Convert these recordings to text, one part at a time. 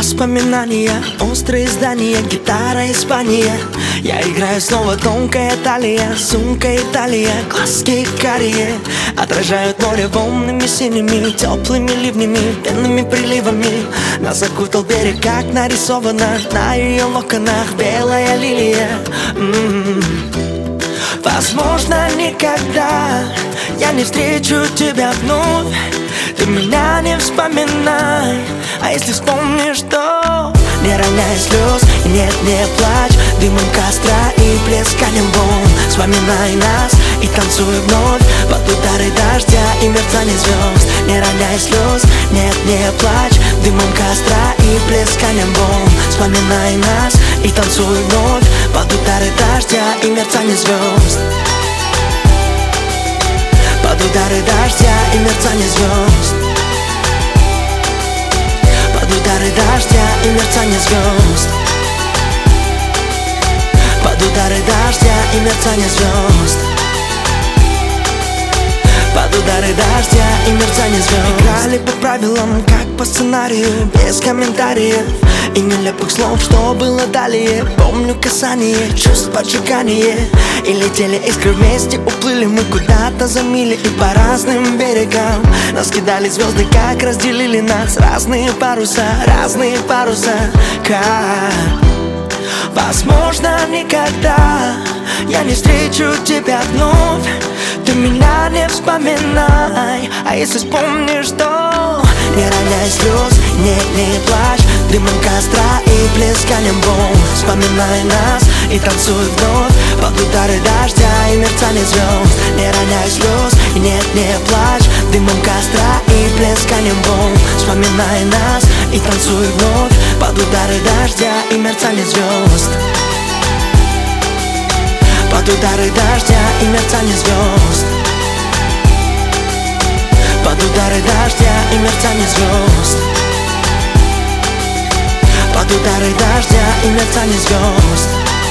Воспоминания, острые здания, гитара Испания. Я играю снова, тонкая талия, сумка Италия. Глазки карие отражают море волнами синими, теплыми ливнями, пенными приливами. Нас окутал берег, как нарисовано на ее локонах белая лилия. Возможно, никогда я не встречу тебя вновь. Ты меня не вспоминай, а если вспомнишь, то не роняй слез и нет, не плачь. Дымом костра и плесканием волн вспоминай нас и танцуй вновь под удары дождя и мерцание звезд. Не роняй слез, нет, не плачь. Дымом костра и плесканием волн вспоминай нас и танцуй вновь под удары дождя и мерцание звезд. Под удары дождя и мерцание звезд. Под удары дождя и мерцание звезд. Под удары дождя и мерцание звезд. Под удары дождя и мерцание звезд. Играли по правилам, как по сценарию, без комментариев и нелепых слов, что было далее. Помню касание, чувств поджигание. И летели искры вместе, уплыли мы куда-то за мили. И по разным берегам нас кидали звезды, как разделили нас. Разные паруса, как. Возможно, никогда я не встречу тебя вновь. Ты меня не вспоминай, а если вспомнишь, то не роняй слез, нет, не плачь. Дымом костра и плесканием волн вспоминай нас и танцуй вновь под удары дождя и мерцание звезд. Не роняй слез, нет, не плачь. Дымом костра и плесканием волн вспоминай нас и танцуй вновь под удары дождя и мерцание звезд. Под удары дождя и мерцание звезд. Под удары дождя и мерцание звезд. Под удары дождя и мерцание звезд.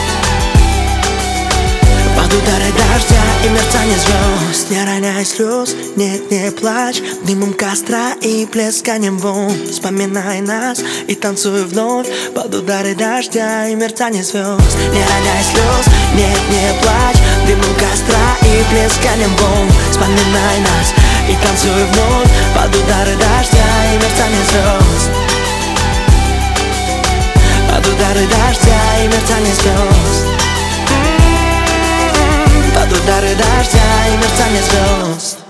Под удары дождя и мерцание звезд. Не роняй слез, нет, не плачь. Дымом костра и плесканием волн вспоминай нас и танцуй вновь под удары дождя и мерцание звезд. Не роняй слез, нет, не плачь. Дымом костра и плесканием волн вспоминай нас и танцуй вновь под удары дождя и мерцание звезд. Под удары дождя и мерцание звезд. Под удары дождя и мерцание звезд.